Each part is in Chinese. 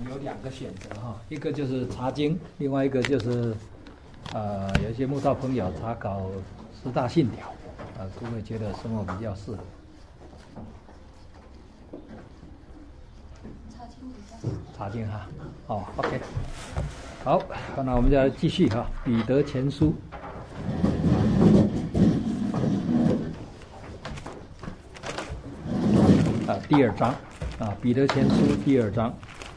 有两个选择哈，一个就是查经，另外一个就是有一些慕道朋友查考十大信条，各位觉得什么比较适合？查经哈，哦 ，OK， 好，那我们就来继续哈，彼得前书。第2章彼得前书第2章。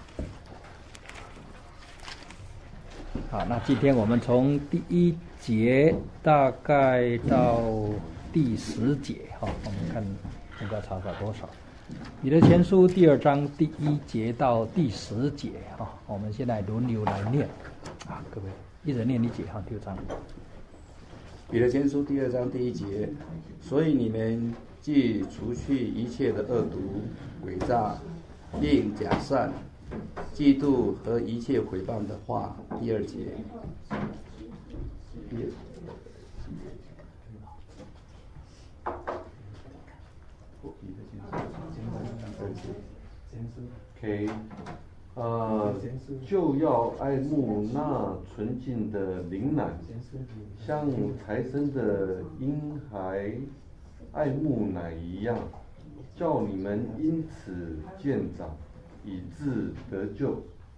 好，那今天我们从第1节大概到第10节我们看能够查考多少。彼得前书第2章第1节到第10节我们现在轮流来念各位一人念1节第2章。 彼得前书第2章第1节，所以你们既除去一切的恶毒、诡诈，并假善、嫉妒和一切毁谤的话。第2节。 OK， 就要爱慕那纯净的灵奶，像才生的婴孩爱慕奶一样，叫你们因此渐长，以致得救。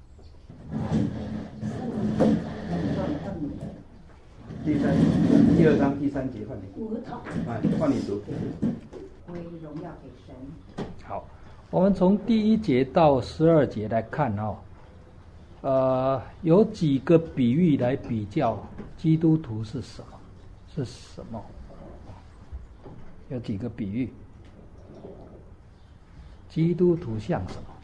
第2章第3节换你，换你读。 归荣耀给神。 好，我们从第1节到12节来看有几个比喻来比较基督徒是什么？有几个比喻，基督徒像什么？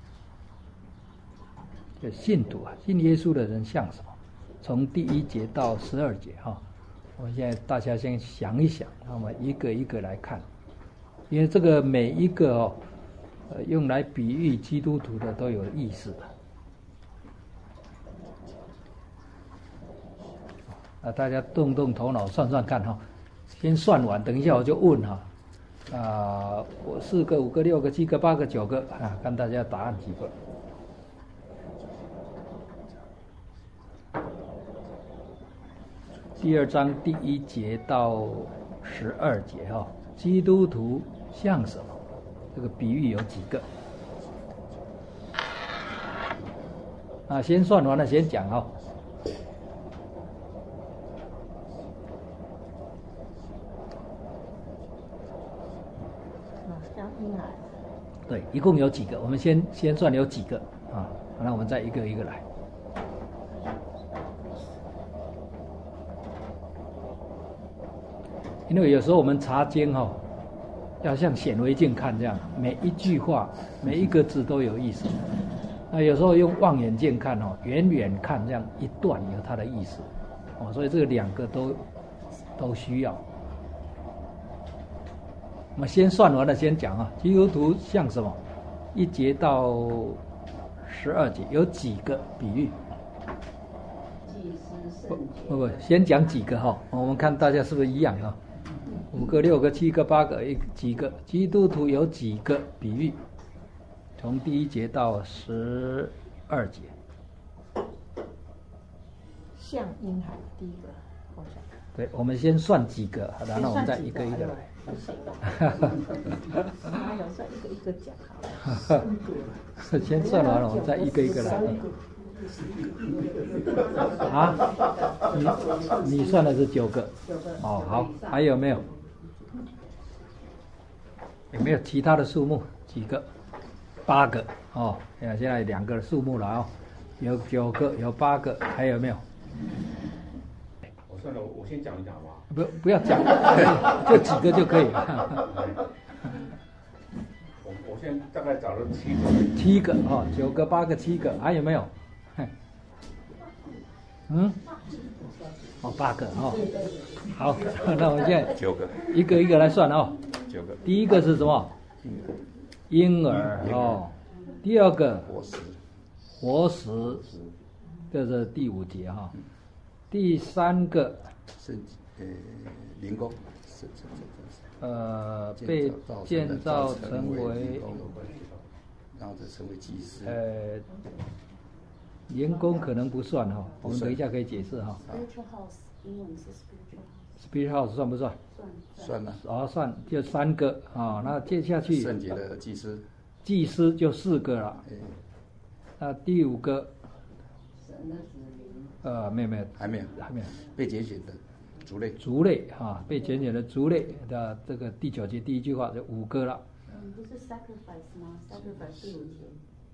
就信徒信耶稣的人像什么？从第1节到12节我们现在大家先想一想，那么一个一个来看，因为这个每一个用来比喻基督徒的都有意思的。大家动动头脑算算看先算完，等一下我就问我4个、5个、6个、7个、8个、9个看大家答案几个。第2章第1节到12节基督徒像什么？这个比喻有几个？先算完了先讲像婴孩。 对，一共有几个？我们先算有几个那我们再一个一个来。因为有时候我们查经要像显微镜看这样，每一句话每一个字都有意思。那有时候用望远镜看远远看这样一段有它的意思所以这个2个都需要。我们先算完了先讲基督徒像什么？1节到12节有几个比喻？不，先讲几个我们看大家是不是一样5个、6个、7个、8个，几个基督徒有几个比喻？从第1节到12节。 像婴孩，第一个，我想。 对，我们先算几个，然后我们再一个一个来。 哪有算一个一个讲好了？ 先算完了，我们再一个一个来。你算的是9个。好，还有没有？有没有其他的数目？几个？8个现在2个数目了有9个，有8个，还有没有？ 我算了，我先讲一讲好不好？ 不要讲，就几个就可以了。 我现在大概找了7个。 7个9个、8个、7个，还有没有？8个好，那我们现在 9个， 一个一个来算 9个。 第一个是什么？婴儿第2个活石，这是第5节第3个是灵宫， 被建造成为然后再成为祭司。 员工可能不算哈，我们等一下可以解释哈。 Spiritual house，英文是 spiritual house。 Spiritual house 算不算？ 算了。 算，就3个啊。那接下去圣洁的祭司， 祭司就4个了。那第5个，没有， 还没有，被拣选的族类哈，被拣选的族类的这个第9节第1句话就5个了。 不是 sacrifice 吗 ？sacrifice 第5节。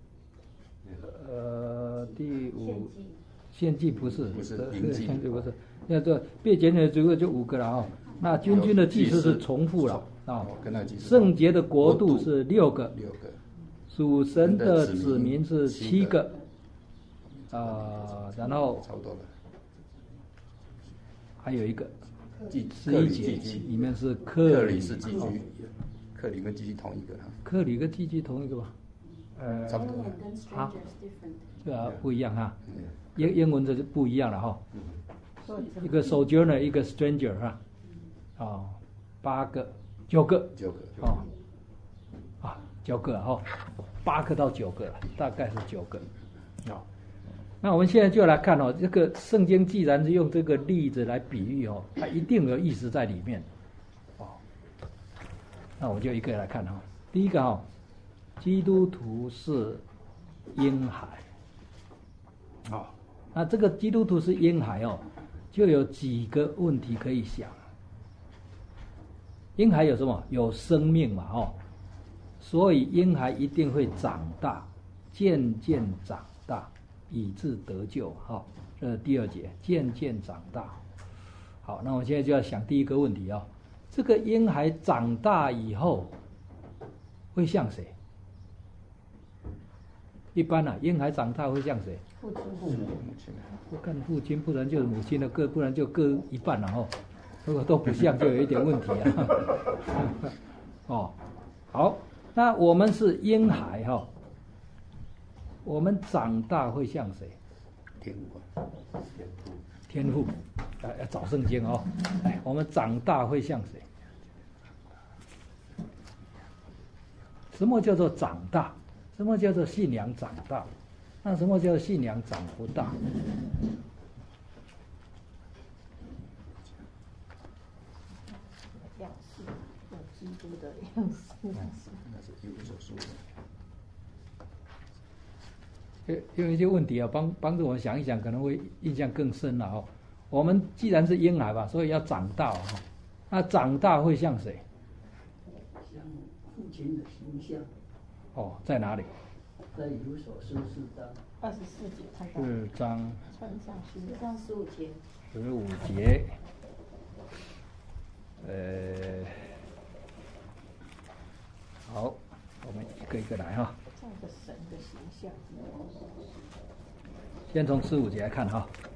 第5献祭不是献祭不是，那这被拣选的族类就5个了哈。那君的祭司是重复了啊。圣洁的国度是6个，属神的子民是7个，然后差不多了。 还有一个11节里面是克里是寄居，克里跟寄居同一个。 克里跟寄居同一个吧？ 差不多。 对啊，不一样哈。英文这就不一样了哈。一个 sojourner， 一个 stranger 哈。8个9个9个哈，8个到9个，大概是9个。那我们现在就来看这个圣经既然是用这个例子来比喻它一定有意思在里面。那我们就一个来看第一个基督徒是婴孩。那这个基督徒是婴孩就有几个问题可以想。婴孩有什么？有生命嘛所以婴孩一定会长大，渐渐长大，以致得救这是第2节，渐渐长大。好，那我们现在就要想第一个问题这个婴孩长大以后会像谁？一般婴孩长大会像谁？ 父亲、 母亲。 我看父亲，不然就是母亲的不然就各一半了如果都不像，就有一点问题好，那我们是婴孩我们长大会像谁？天父。要找圣经我们长大会像谁？什么叫做长大？什么叫做信仰长大？那什么叫做信仰长不大？ 样式，有基督的样式。 那是一无所说的。有一些问题帮助我们想一想，可能会印象更深了我们既然是婴孩吧，所以要长大那长大会像谁？ 像父亲的形象。 在哪里？ 在以弗所书4章 24节看到。 4章。 穿上4章15节。 15节。好，我们一个一个来照着神的形象。 先从15节来看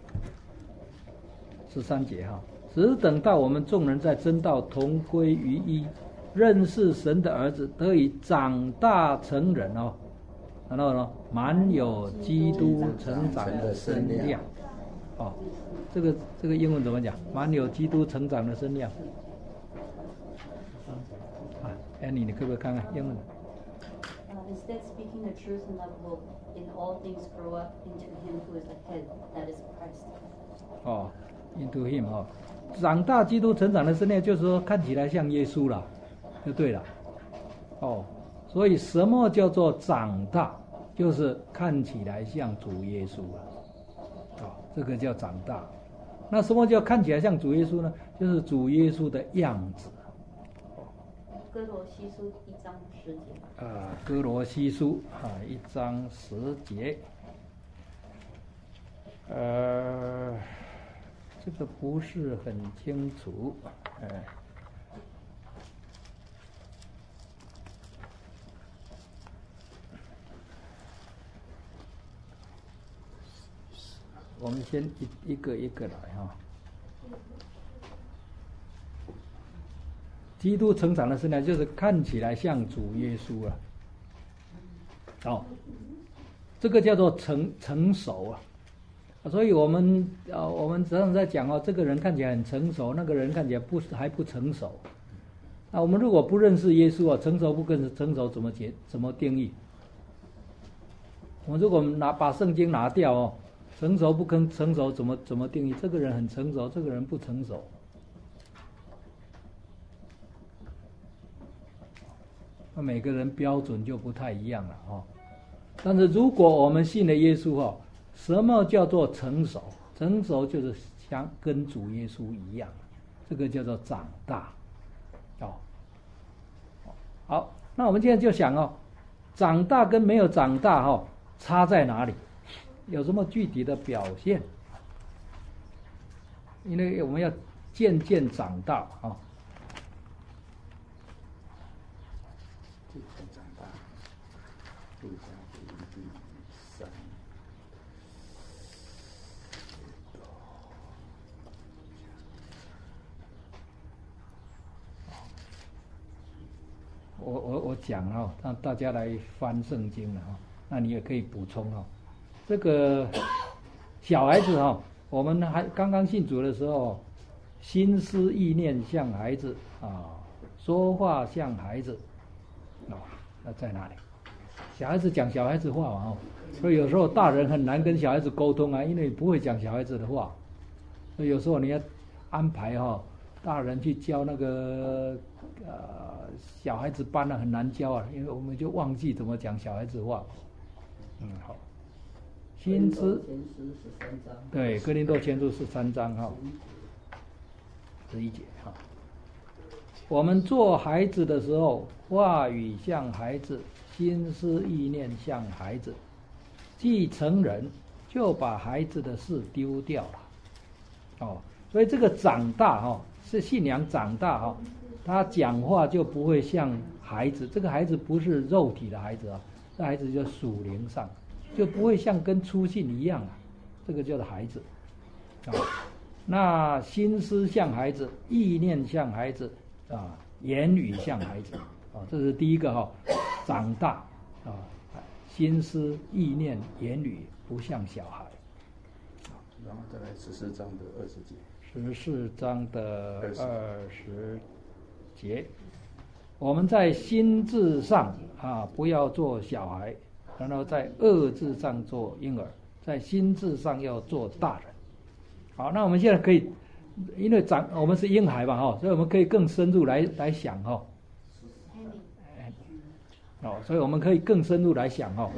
13节只等到我们众人在真道同归于一，认识神的儿子，得以长大成人然后呢，满有基督成长的身量。这个英文怎么讲？满有基督成长的身量。Annie， 你可不可以看看英文 ？Instead, speaking the truth in love will in all things grow up into Him who is the head, that is Christ. Into Him 长大基督成长的身量，就是说看起来像耶稣了，就对了。所以什么叫做长大？就是看起来像主耶稣了。这个叫长大。那什么叫看起来像主耶稣呢？就是主耶稣的样子。 哥罗西书1章10节。 哥罗西书1章10节。这个不是很清楚。我们先一个一个来基督成长的身量就是看起来像主耶稣这个叫做成熟所以我们常常在讲这个人看起来很成熟，那个人看起来还不成熟。我们如果不认识耶稣成熟不跟成熟怎么定义？ 我们如果把圣经拿掉哦，成熟不成熟怎么定义？这个人很成熟，这个人不成熟。那每个人标准就不太一样了哦。但是如果我们信了耶稣哦，什么叫做成熟？成熟就是像跟主耶稣一样，这个叫做长大。哦，好，那我们现在就想哦，长大跟没有长大哦，差在哪里？有什么具体的表现？因为我们要渐渐长大啊。 渐渐长大，路加福音第3。我讲哦，让大家来翻圣经了哈，那你也可以补充哦。这个小孩子哈，我们还刚刚信主的时候，心思意念像孩子啊，说话像孩子，哦，那在哪里？小孩子讲小孩子话嘛哦，所以有时候大人很难跟小孩子沟通啊，因为你不会讲小孩子的话，所以有时候你要安排哈，大人去教那个小孩子班啊，很难教啊，因为我们就忘记怎么讲小孩子话。好。心思对，哥林多前书13章哈，11节哈。我们做孩子的时候，话语像孩子，心思意念像孩子，既成人，就把孩子的事丢掉了。哦，所以这个长大哈，是信仰长大哈，他讲话就不会像孩子，这个孩子不是肉体的孩子啊，这孩子就属灵上。就不会像跟初信一样啊，这个叫做孩子啊。那心思像孩子，意念像孩子啊，言语像孩子啊，这是第一个哈，长大啊，心思意念言语不像小孩。 然后再来14章的20节。 14章的20节，我们在心智上啊，不要做小孩。然后在恶智上做婴儿，在心智上要做大人。好，那我们现在可以，因为我们是婴孩嘛哈，所以我们可以更深入来想哈。所以我们可以更深入来想哈。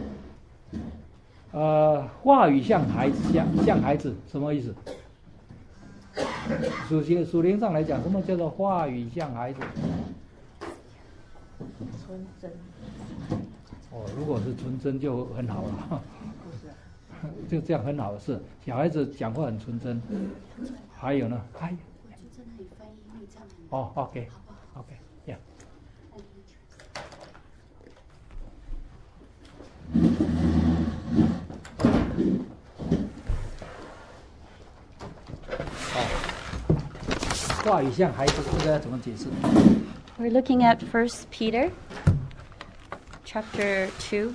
话语像孩子，像孩子什么意思？属灵上来讲，什么叫做话语像孩子？ 纯真。 如果是纯真就很好了，就这样很好的事。小孩子讲话很纯真，还有呢？还有。OK， yeah。话语像孩子，这个要怎么解释 ？We're looking at 1 Peter. Chapter 2.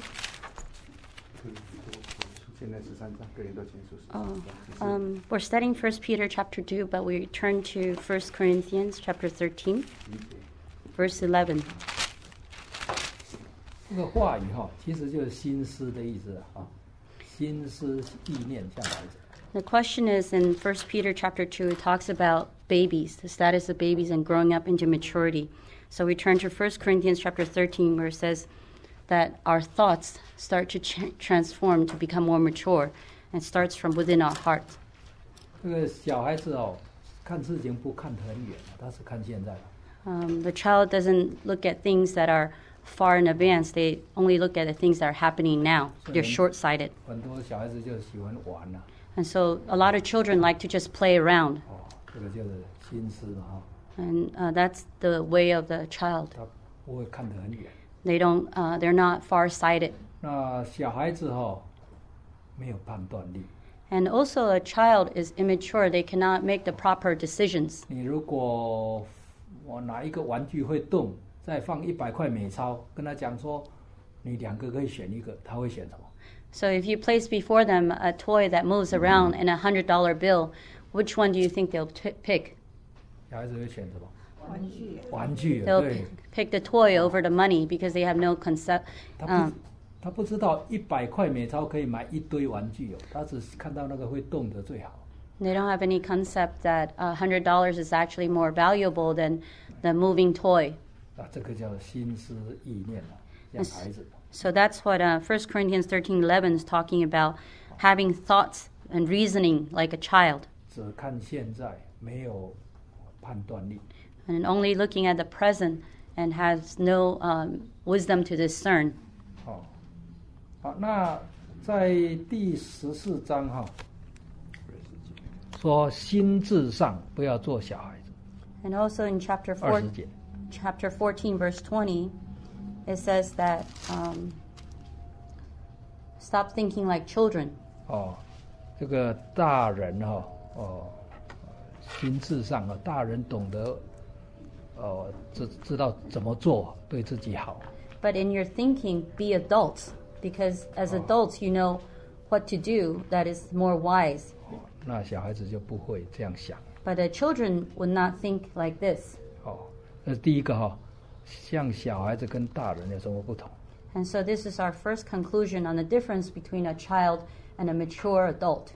We're studying 1 Peter chapter 2, but we turn to 1 Corinthians chapter 13, verse 11. 这个话语哈，其实就是心思的意思啊，心思意念像孩子。 The question is in 1 Peter chapter 2, it talks about babies, the status of babies and growing up into maturity. So we turn to 1 Corinthians chapter 13, where it says that our thoughts start to transform to become more mature, and starts from within our heart. 这个小孩子哦，看事情不看很远，他是看现在。 The child doesn't look at things that are far in advance. They only look at the things that are happening now. They're short-sighted. 很多小孩子就喜欢玩啊。 And so a lot of children like to just play around. 这个就是心思嘛哈。 And that's the way of the child. 他不会看得很远。 They're not far-sighted. 那小孩子没有判断力。 And also a child is immature. They cannot make the proper decisions. 你如果我拿一个玩具会动，再放100块美钞，跟他讲说，你2个可以选一个，他会选什么？ So if you place before them a toy that moves around and a $100 bill, which one do you think they'll pick? 小孩子会选什么？ 玩具。 玩具。 They'll pick the toy over the money because they have no concept. 他不知道100块美钞可以买一堆玩具哦，他只是看到那个会动的最好。 They don't have any concept that $100 is actually more valuable than the moving toy. 这个叫心思意念像孩子。 So that's what 1 Corinthians 13:11 is talking about, having thoughts and reasoning like a child. 只看现在，没有判断力。 And only looking at the present and has no wisdom to discern. 好，那在第14章说心智上不要做小孩子。 And also in chapter 20节 14, verse 20, it says that stop thinking like children. 这个大人心智上大人懂得知道怎么做对自己好。 But in your thinking, be adults, because as adults, you know what to do that is more wise. 那小孩子就不会这样想。 But the children would not think like this. 这是第一个像小孩子跟大人有什么不同？ And so this is our first conclusion on the difference between a child and a mature adult.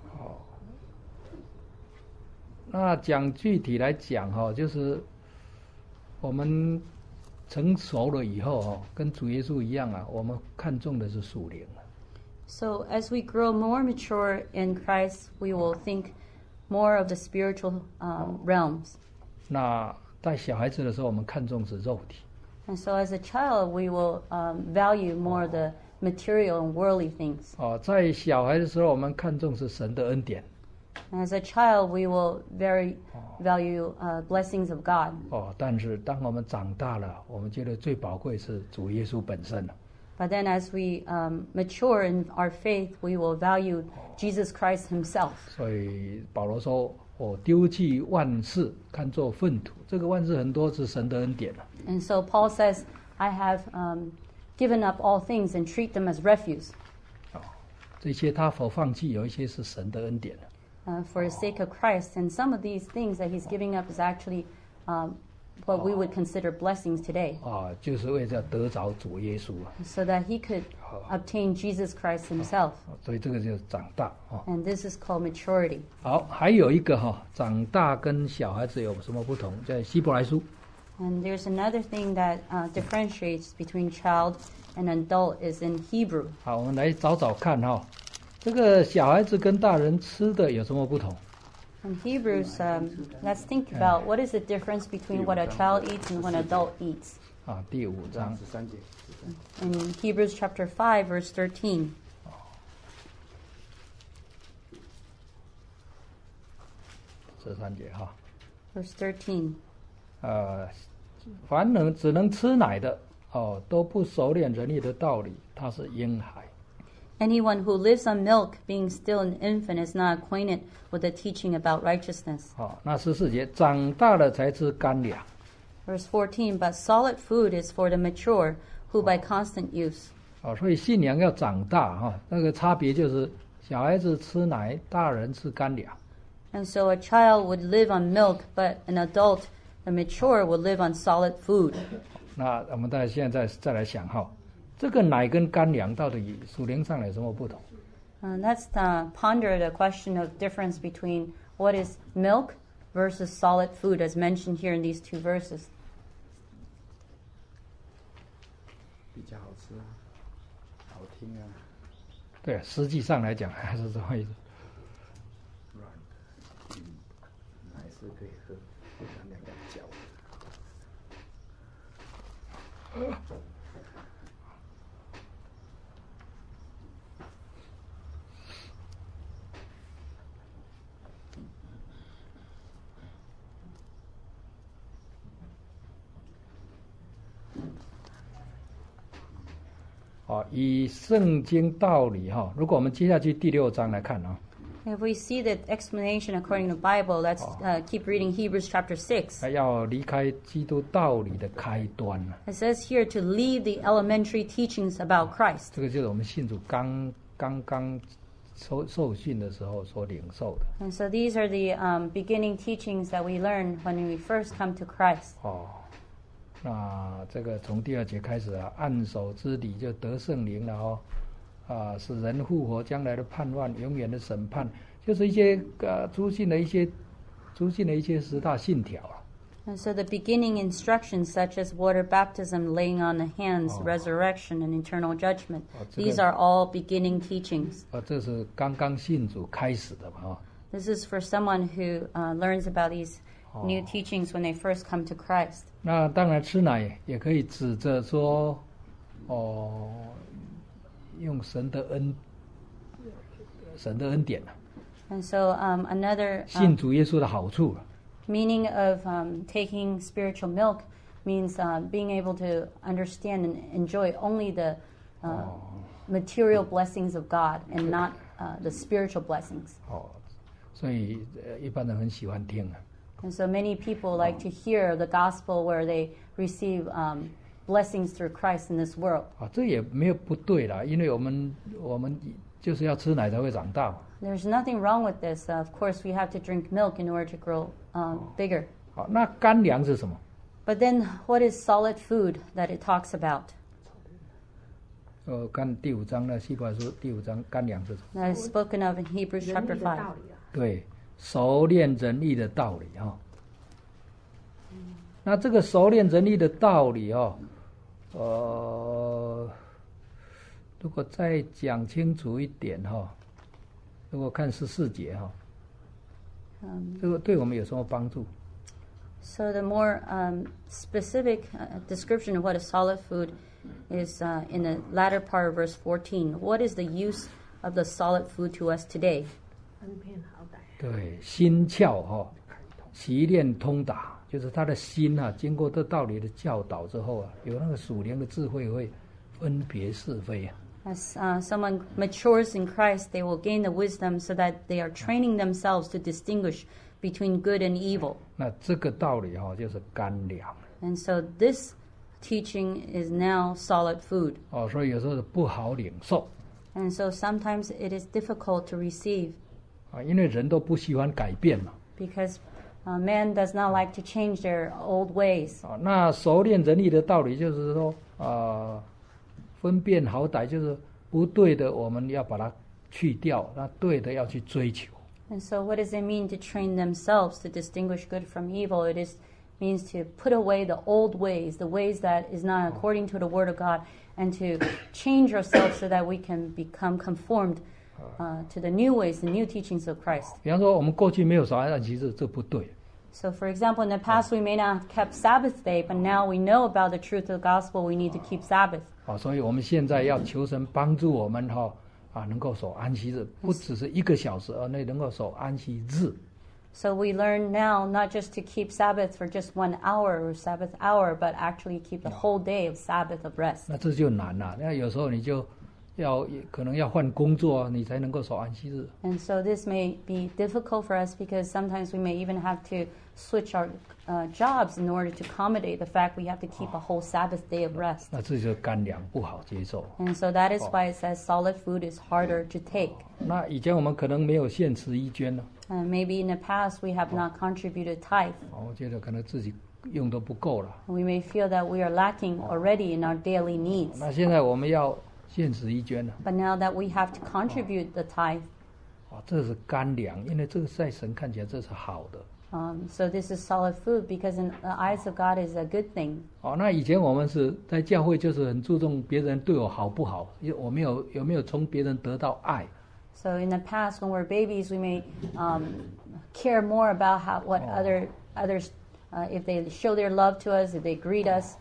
那讲具体来讲就是我们成熟了以后跟主耶稣一样我们看重的是属灵。 So as we grow more mature in Christ, we will think more of the spiritual realms. 那在小孩子的时候，我们看重是肉体。 And so as a child, we will value more the material and worldly things. 在小孩的时候，我们看重是神的恩典。 And as a child, we will very value blessings of God. 但是当我们长大了，我们觉得最宝贵是主耶稣本身。 But then as we mature in our faith, we will value Jesus Christ himself. 所以保罗说：“我丢弃万事，看作粪土。”这个万事很多是神的恩典。 And so Paul says, I have given up all things and treat them as refuse. 这些他所放弃，有一些是神的恩典。 For the sake of Christ, and some of these things that he's giving up is actually what we would consider blessings today. 就是为了得着主耶稣。 So that he could obtain Jesus Christ himself. 所以这个就是长大。 And this is called maturity. 好，还有一个长大跟小孩子有什么不同？在希伯来书。 And there's another thing that differentiates between child and adult is in Hebrew. 好，我们来找找看这个小孩子跟大人吃的有什么不同？ In Hebrews, let's think about what is the difference between what a child eats and what an adult eats. 第5章 13节。 In Hebrews chapter 5, verse 13. 13节 Verse 13. 凡只能吃奶的都不熟练仁义的道理，他是婴孩。 Anyone who lives on milk, being still an infant, is not acquainted with the teaching about righteousness. 那14节，长大了才吃干粮。 Verse 14. But solid food is for the mature, who by constant use. 所以信仰要长大那个差别就是小孩子吃奶，大人吃干粮。 And so a child would live on milk, but an adult, the mature, would live on solid food. 那我们现在再来想这个奶跟干粮到底属灵上有什么不同？ Let's ponder the question of difference between what is milk versus solid food, as mentioned here in these two verses. 比较好吃好听对，实际上来讲还是这么意思。 软的，奶是可以喝，干粮要嚼。 以圣经道理如果我们接下去第6章来看 If we see the explanation according to the Bible, let's keep reading Hebrews chapter 6. 要离开基督道理的开端 It says here to leave the elementary teachings about Christ. 这个就是我们信主刚受训的时候所领受的。 And so these are the beginning teachings that we learn when we first come to Christ. 那这个从第2节开始啊，按手之礼就得圣灵了哦，使人复活，将来的盼望，永远的审判，就是一些出信的一些10大信条啊。 And so the beginning instructions, such as water baptism, laying on the hands, resurrection, and eternal judgment, these are all beginning teachings. 这是刚刚信主开始的嘛 This is for someone who learns about these new teachings when they first come to Christ. 那当然吃奶也可以指着说，用神的恩典 And so another 信主耶稣的好处 meaning of taking spiritual milk means being able to understand and enjoy only the material blessings of God and not the spiritual blessings. 所以一般人很喜欢听 And so many people like to hear the gospel where they receive blessings through Christ in this world. 这也没有不对啦，因为我们就是要吃奶才会长大。 There's nothing wrong with this. Of course, we have to drink milk in order to grow bigger. 好，那干粮是什么？ But then, what is solid food that it talks about? 看第5章呢，希伯来书第5章干粮是什么？ That is spoken of in Hebrews 人 chapter 力的道 5. 理啊。 对，熟练仁义的道理那这个熟练仁义的道理如果再讲清楚一点如果看14节这个对我们有什么帮助？ So the more specific description of what is solid food is in the latter part of verse 14. What is the use of the solid food to us today? 分辨好歹。 对，心窍习练通达，就是他的心经过这道理的教导之后有那个属灵的智慧，会分别是非 As someone matures in Christ, they will gain the wisdom so that they are training themselves to distinguish between good and evil. 那这个道理就是干粮 And so this teaching is now solid food. 所以有时候不好领受 And so sometimes it is difficult to receive 因为人都不喜欢改变嘛 because man does not like to change their old ways. 那熟练仁义的道理就是说分辨好歹，就是不对的我们要把它去掉，那对的要去追求。 And so what does it mean to train themselves to distinguish good from evil? It means to put away the old ways, the ways that is not according to the Word of God, and to change ourselves so that we can become conformed to the new ways, the new teachings of Christ. 比方说，我们过去没有守安息日，这不对。 So, for example, in the past we may not have kept Sabbath day, but now we know about the truth of the gospel, we need to keep Sabbath. 所以我们现在要求神帮助我们能够守安息日，不只是1个小时，而能够守安息日。 So we learn now not just to keep Sabbath for just 1 hour or Sabbath hour, but actually keep the whole day of Sabbath of rest. 那这就难了，那有时候你就可能要换工作你才能够守安息日。 And so this may be difficult for us because sometimes we may even have to switch our jobs in order to accommodate the fact we have to keep a whole Sabbath day of rest. 那这就是干粮不好接受。 And so that is why it says solid food is harder to take. 那以前我们可能没有献词衣捐呢， Maybe in the past we have not contributed tithe. 我觉得可能自己用都不够了。 We may feel that we are lacking already in our daily needs. 那现在我们要献词衣捐了， But now that we have to contribute the tithe, 这是干粮，因为这个在神看起来这是好的。 so this is solid food because in the eyes of God is a good thing. 那以前我们是在教会就是很注重别人对我好不好，我们有没有从别人得到爱？ So in the past, when we're babies, we may care more about what others, if they show their love to us, if they greet us.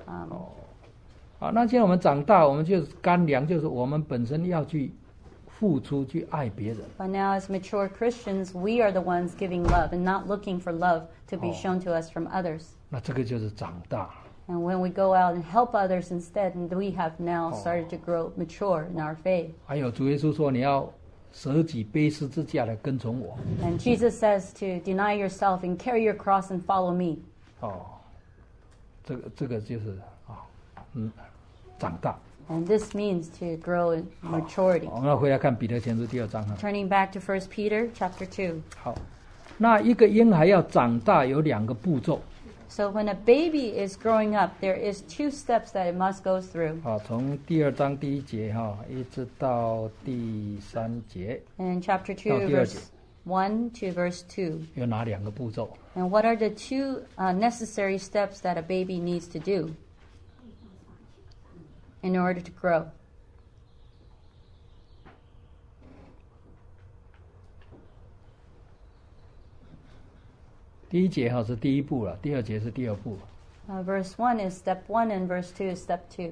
那现在我们长大，我们就是干粮，就是我们本身要去付出，去爱别人。 But now, as mature Christians, we are the ones giving love and not looking for love to be shown to us from others. 那这个就是长大。 And when we go out and help others instead, we have now started to grow mature in our faith. 还有主耶稣说，你要舍己背十字架来跟从我。 And Jesus says to deny yourself and carry your cross and follow me. 这个就是长大。 And this means to grow in maturity. 我们回来看彼得前书第2章 Turning back to 1 Peter chapter 2. 好，那一个婴孩要长大有2个步骤。 So when a baby is growing up, there is 2 steps that it must go through. 好，从第2章第1节一直到第3节， In chapter 2, 到第二 verse 节 1 to verse 2. 有哪2个步骤？ And what are the 2 necessary steps that a baby needs to do in order to grow? 第1节是第1步了，第2节是第2步。 Verse 1 is step 1 and verse 2 is step 2.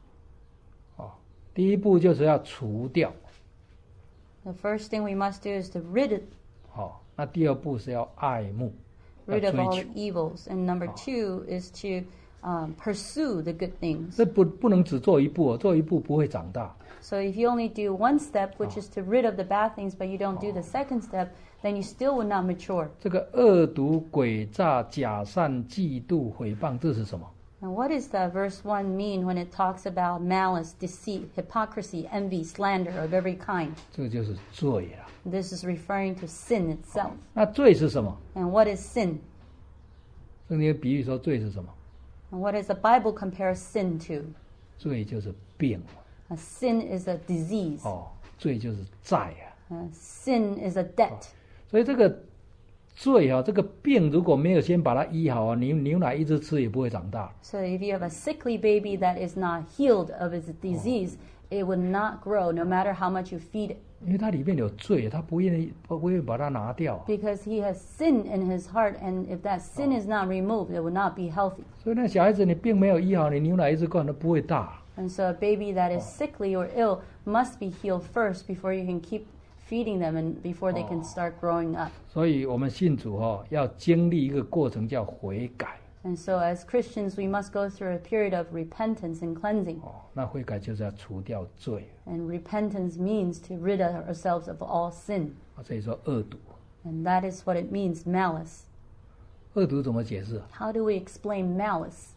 第1步就是要除掉， The first thing we must do is to rid 那第2步是要爱慕，要 of 追 all 求 the。evils. And number 2 is to pursue the good things. 这不能只做1步，做1步不会长大。 So if you only do 1 step, which is to rid of the bad things, but you don't do the second step, then you still will not mature. 这个恶毒、诡诈、假善、嫉妒、诽谤，这是什么？ And what does that verse 1 mean when it talks about malice, deceit, hypocrisy, envy, slander of every kind? 这个就是罪了。 This is referring to sin itself. 那罪是什么？ And what is sin? 圣经比喻说罪是什么？ And what does the Bible compare sin to? 罪就是病， Sin is a disease. 罪就是债啊。 Sin is a debt. 所以这个罪这个病如果没有先把它医好你牛奶一直吃也不会长大。 So if you have a sickly baby that is not healed of its disease, it would not grow no matter how much you feed it. 因为它里面有罪，他不愿意把它拿掉。 Because he has sin in his heart, and if that sin is not removed, it would not be healthy. 所以那小孩子你病没有医好，你牛奶一直灌都不会大。 And so a baby that is sickly or ill must be healed first before you can keep feeding them and before they can start growing up. 所以我们信主要经历一个过程叫悔改。 And so as Christians, we must go through a period of repentance and cleansing. 那悔改就是要除掉罪。 And repentance means to rid ourselves of all sin. 所以说恶毒， And that is what it means, malice. 恶毒怎么解释？ How do we explain malice?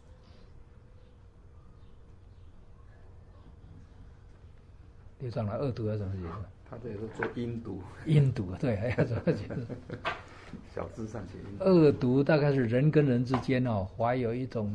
刘长老，恶毒要怎么解释？ 他这里是做阴毒， 阴毒，对，还要怎么解释？ 小字上写阴毒。 恶毒大概是人跟人之间怀有一种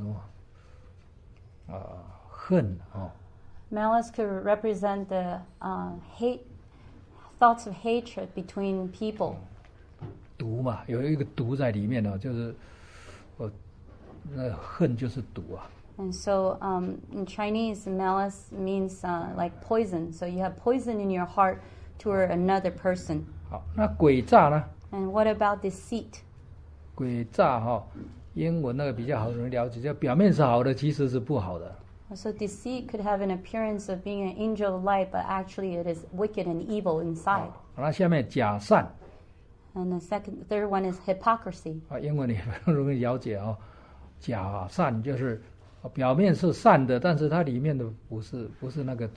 恨 Malice could represent the thoughts of hatred between people. 毒嘛，有一个毒在里面就是那恨就是毒啊。 And so in Chinese, malice means like poison. So you have poison in your heart toward another person. 好，那诡诈呢？ And what about deceit? 诡诈英文那个比较好容易了解，就表面是好的，其实是不好的。 So deceit could have an appearance of being an angel of light, but actually it is wicked and evil inside. 好，那下面假善 And the third one is hypocrisy. 英文也很容易了解假善就是表面是善的，但是它里面的不是那个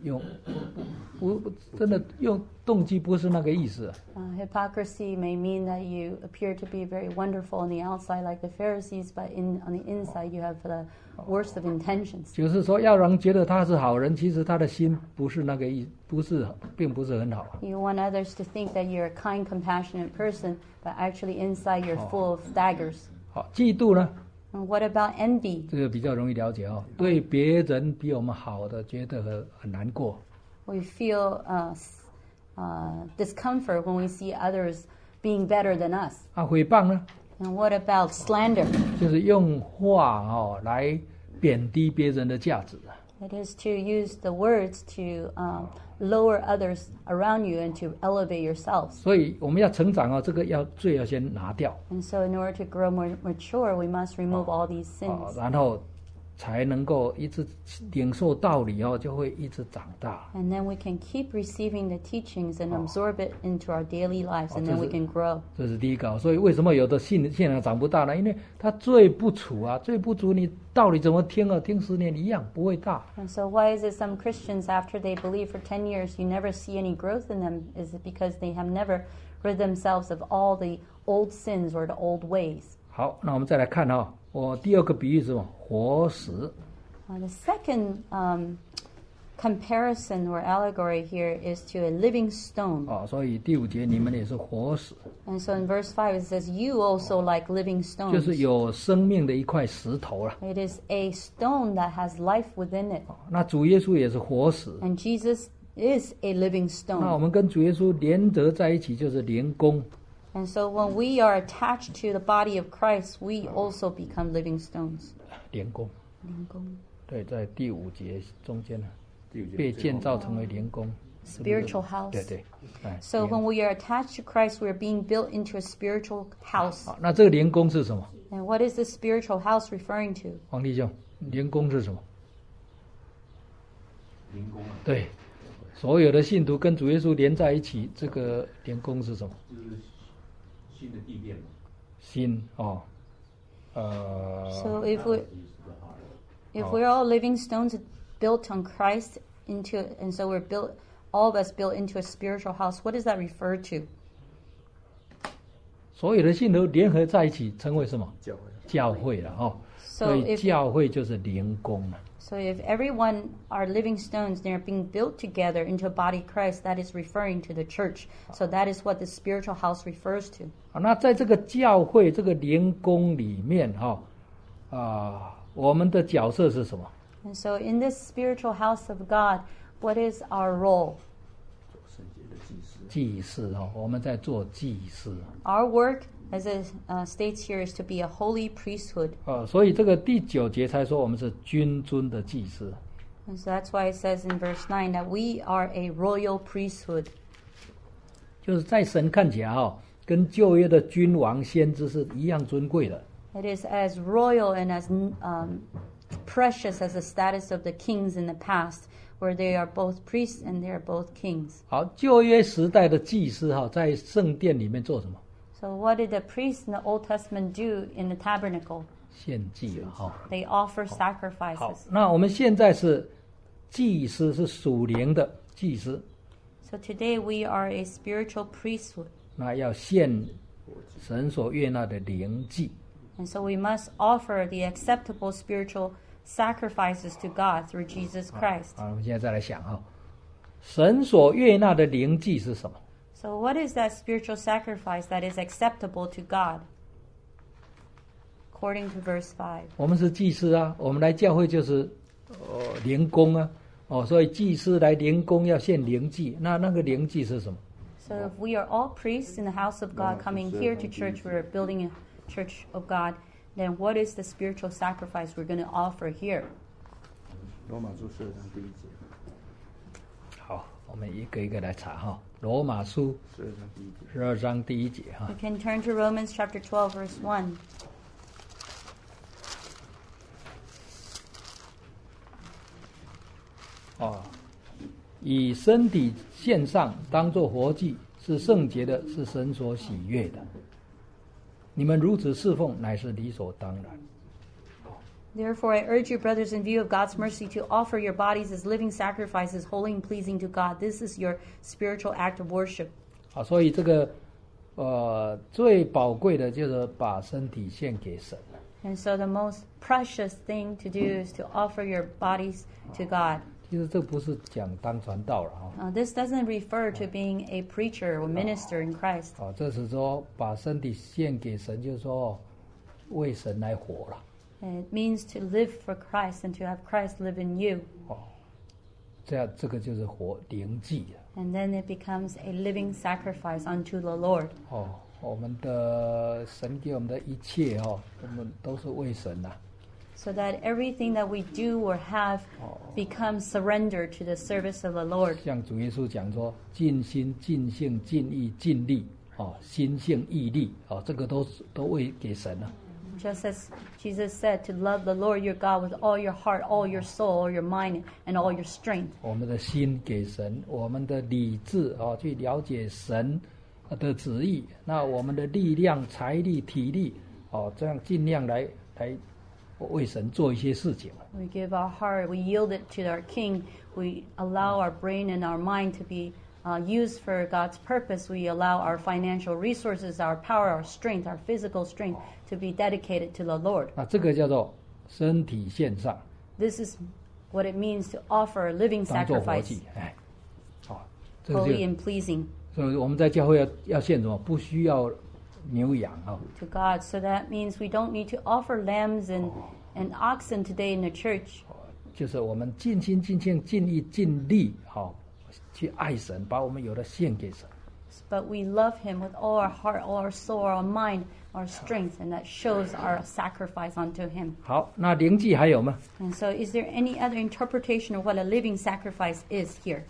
真的用动机不是那个意思。 Hypocrisy may mean that you appear to be very wonderful on the outside like the Pharisees, but on the inside you have the worst of intentions. 就是说要让人觉得他是好人，其实他的心不是那个并不是很好。 You want others to think that you're a kind, compassionate person, but actually inside you're full of daggers. 好，嫉妒呢？ And what about envy? 这个比较容易了解对别人比我们好的觉得很难过。 We feel discomfort when we see others being better than us. 诽谤呢？ And what about slander? 就是用话来贬低别人的价值。 It is to use the words to lower others around you and to elevate yourselves. 所以我们要成长这个罪要先拿掉。 And so in order to grow more mature, we must remove all these sins. 然后才能够一直领受道理就会一直长大。 And then we can keep receiving the teachings and absorb it into our daily lives, and then we can grow. 这是第一个。所以为什么有的信仰长不大呢？因为他罪不除罪不除，你道理怎么听听10年一样不会大。 And so why is it some Christians, after they believe for 10 years, you never see any growth in them? Is it because they have never rid themselves of all the old sins or the old ways? 好，那我们再来看我第二个比喻是什么？活石。 The second comparison or allegory here is to a living stone. 所以第5节你们也是活石， And so in verse 5 it says, you also like living 就是 stones. 有生命的一块石头了。 It is a stone that has life within it. 那主耶稣也是活石， And Jesus is a living 那我 stone. 们跟主耶稣连着在一起就是灵宫。 And so when we are attached to the body of Christ, we also become living stones. 灵宫， 灵宫。 对，在第5节中间呢， 第5节被建造成为灵宫。 Spiritual house. 对对，哎。 So when we are attached to Christ, we are being built into a spiritual house. 好，那这个灵宫是什么？ And what is this spiritual house referring to? 黄弟兄，灵宫是什么？ 灵宫啊， 对，所有的信徒跟主耶稣连在一起，这个灵宫是什么？ 就是新的地变嘛。 心哦， So if we're all living stones built on Christ and so we're built, all of us built into a spiritual house, what does that refer to? 所有的信徒联合在一起，成为什么？ 教会教会了哦。 So 所以 if 教会就是灵宫了。 So if everyone are living stones, they're being built together into a body of Christ, that is referring to the church. So that is what the spiritual house refers to. 那在这个教会这个灵宫里面我们的角色是什么？ And so in this spiritual house of God, what is our role? 圣洁的祭司。 祭司我们在做祭司。 Our work, as it states here, is to be a holy priesthood. 所以这个第9节才说我们是君尊的祭司。 And so that's why it says in verse 9 that we are a royal priesthood. 就是在神看起来跟旧约的君王先知是一样尊贵的。 It is as royal and as precious as the status of the kings in the past, where they are both priests and they are both kings. 好，旧约时代的祭司在圣殿里面做什么？ So what did the priests in the Old Testament do in the tabernacle? 献祭了 They offer 好， sacrifices. 那我们现在是祭司，是属灵的祭司， So today we are a spiritual priesthood. 那要献神所悦纳的灵祭。 And so we must offer the acceptable spiritual sacrifices to God through Jesus Christ. 我们现在再来想神所悦纳的灵祭是什么？ So what is that spiritual sacrifice that is acceptable to God? According to verse 5. 我们是祭司我们来教会就是灵宫所以祭司来灵宫要献灵祭，那个灵祭是什么？ So if we are all priests in the house of God coming here to church, we're building a church of God, then what is the spiritual sacrifice we're going to offer here? 罗马书12章第1节。 好，我们一个一个来查罗马书 12章第1节。 12章第1节 We can turn to Romans chapter 12, verse 1. 以身体献上，当作活祭，是圣洁的，是神所喜悦的。你们如此侍奉，乃是理所当然。 Therefore, I urge you, brothers, in view of God's mercy, to offer your bodies as living sacrifices, holy and pleasing to God. This is your spiritual act of worship. 所以这个最宝贵的就是把身体献给神。 And so the most precious thing to do is to offer your bodies to God. 其实这不是讲当传道了 This doesn't refer to being a preacher or minister in Christ. 这是说把身体献给神，就是说为神来活了。 It means to live for Christ and to have Christ live in you. 这个就是活灵祭 And then it becomes a living sacrifice unto the Lord. 我们的神给我们的一切我们都是为神呐。 So that everything that we do or have becomes surrender to the service of the Lord. 像主耶稣讲说，尽心、尽性、尽意、尽力心性、意力这个都为给神了。 Just as Jesus said, to love the Lord your God with all your heart, all your soul, all your mind, and all your strength. 我们的心给神，我们的理智去了解神的旨意，那我们的力量、财力、体力这样尽量来为神做一些事情。 We give our heart, we yield it to our King. We allow our brain and our mind to be used for God's purpose. We allow our financial resources, our power, our strength, our physical strength to be dedicated to the Lord. 那这个叫做身体献上。 This is what it means to offer a living 当做活 sacrifice, 祭，哎，好，这个 holy 就 and pleasing 所以我们在教会要献什么？不需要牛羊啊， to God. So that means we don't need to offer lambs and oxen today in the church. 就是我们尽心尽性尽意尽力，好，去爱神，把我们有的献给神。 But we love Him with all our heart, all our soul, our mind, our strength, and that shows our sacrifice unto Him. 好，那灵祭还有吗？ And so, is there any other interpretation of what a living sacrifice is here?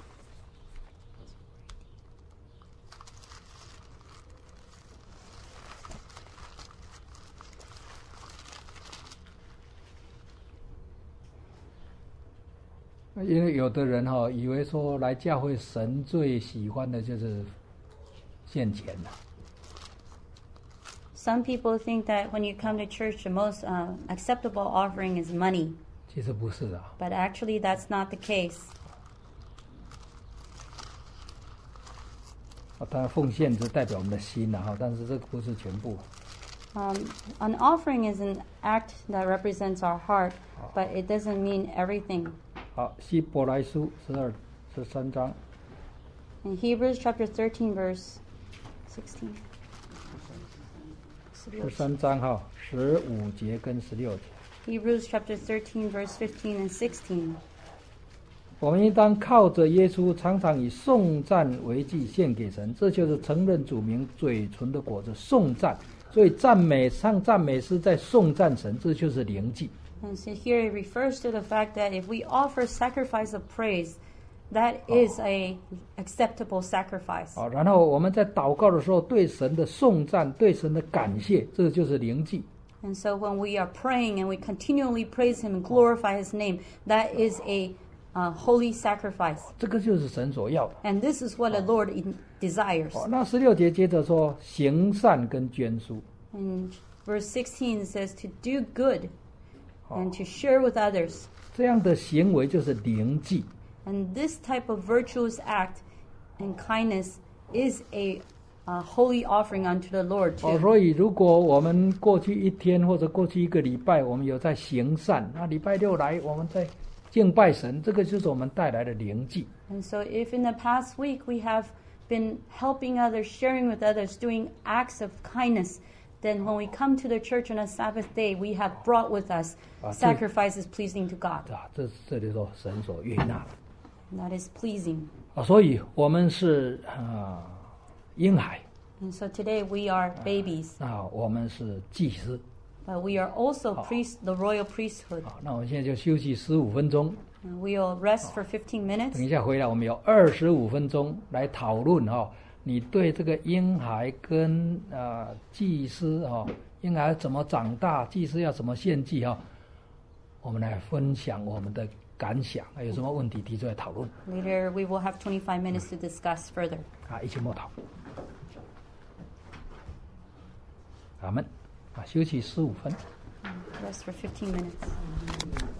因为有的人以为说来教会神最喜欢的就是献钱呐、 Some people think that when you come to church, the most acceptable offering is money. 其实不是的。 But actually, that's not the case. 当然奉献只代表我们的心但是这个不是全部。 An offering is an act that represents our heart, but it doesn't mean everything. 好，希伯来书13章 In Hebrews chapter 13, verse 16. 13章15节跟16节。 Hebrews chapter 13, verse 15 and 16. 我们应当靠着耶稣，常常以颂赞为祭献给神，这就是承认主名嘴唇的果子。颂赞，所以唱赞美诗在颂赞神，这就是灵祭。 And so here it refers to the fact that if we offer sacrifice of praise, that is a acceptable sacrifice. 好，然后我们在祷告的时候，对神的颂赞，对神的感谢，这就是灵祭。 And so when we are praying and we continually praise Him and glorify His name, that is a holy sacrifice. 这个就是神所要的。 And this is what the Lord desires. 好，那16节接着说行善跟捐书。 In verse 16 says to do good and to share with others. 这样的行为就是灵祭。 And this type of virtuous act and kindness is a holy offering unto the Lord 哦， too. 所以如果我们过去一天或者过去一个礼拜，我们有在行善，那礼拜六来我们在敬拜神，这个就是我们带来的灵祭。 And so if in the past week we have been helping others, sharing with others, doing acts of kindness, then when we come to the church on a Sabbath day, we have brought with us sacrifices pleasing to God. 这里说神所悦纳的。 And that is pleasing. 所以我们是婴孩， And so today we are babies, 我们是祭司。 but we are also the royal priesthood. 好，那我们现在就休息15分钟， And we'll rest for 15 minutes. 等一下回来我们有25分钟来讨论你对这个婴孩跟祭司婴孩怎么长大，祭司要怎么献祭我们来分享我们的感想，有什么问题提出来讨论。 Later we will have 25 minutes to discuss further. 一起默祷。阿们。休息15分。 Rest for 15 minutes.